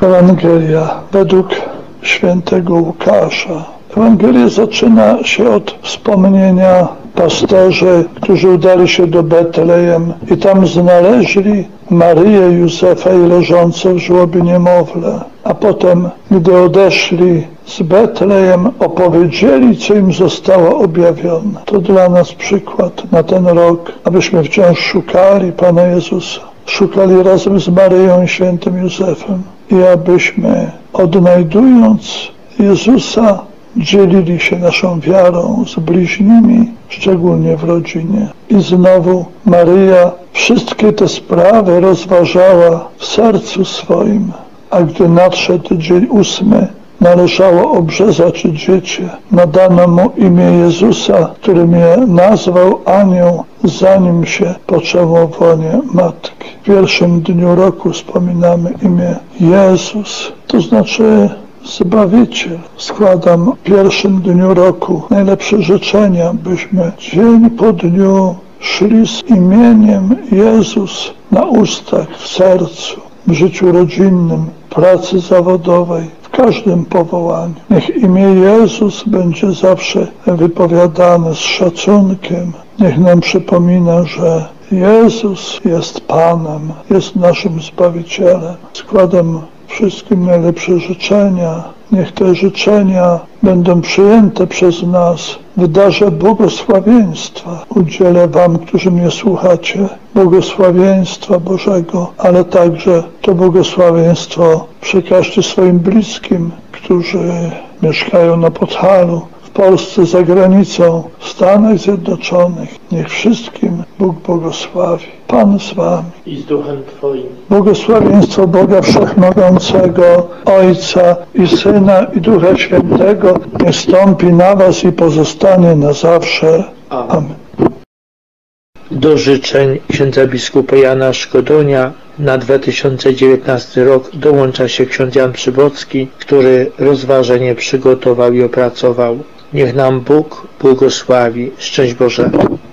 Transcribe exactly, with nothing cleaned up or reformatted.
Ewangelia według świętego Łukasza. Ewangelia zaczyna się od wspomnienia pasterzy, którzy udali się do Betlejem i tam znaleźli Maryję, Józefa i leżące w żłobie niemowlę. A potem, gdy odeszli z Betlejem, opowiedzieli, co im zostało objawione. To dla nas przykład na ten rok, abyśmy wciąż szukali Pana Jezusa. Szukali razem z Maryją i świętym Józefem i abyśmy, odnajdując Jezusa, dzielili się naszą wiarą z bliźnimi, szczególnie w rodzinie. I znowu Maryja wszystkie te sprawy rozważała w sercu swoim, a gdy nadszedł dzień ósmy, należało obrzezać dziecię. Nadano mu imię Jezusa, którym je nazwał anioł, zanim się poczęło w łonie matki. W pierwszym dniu roku wspominamy imię Jezus, to znaczy Zbawiciel. Składam w pierwszym dniu roku najlepsze życzenia, byśmy dzień po dniu szli z imieniem Jezus na ustach, w sercu, w życiu rodzinnym, pracy zawodowej, w każdym powołaniu. Niech imię Jezus będzie zawsze wypowiadane z szacunkiem. Niech nam przypomina, że Jezus jest Panem, jest naszym Zbawicielem. Składam wszystkim najlepsze życzenia. Niech te życzenia będą przyjęte przez nas w darze błogosławieństwa. Udzielę Wam, którzy mnie słuchacie, błogosławieństwa Bożego, ale także to błogosławieństwo przekażcie swoim bliskim, którzy mieszkają na Podhalu, w Polsce, za granicą, w Stanach Zjednoczonych. Niech wszystkim Bóg błogosławi. Pan z Wami. I z duchem Twoim. Błogosławieństwo Boga Wszechmogącego, Ojca i Syna i Ducha Świętego niech stąpi na Was i pozostanie na zawsze. Amen. Do życzeń księdza biskupa Jana Szkodonia na dwa tysiące dziewiętnasty rok dołącza się ksiądz Jan Przybocki, który rozważenie przygotował i opracował. Niech nam Bóg błogosławi. Szczęść Boże.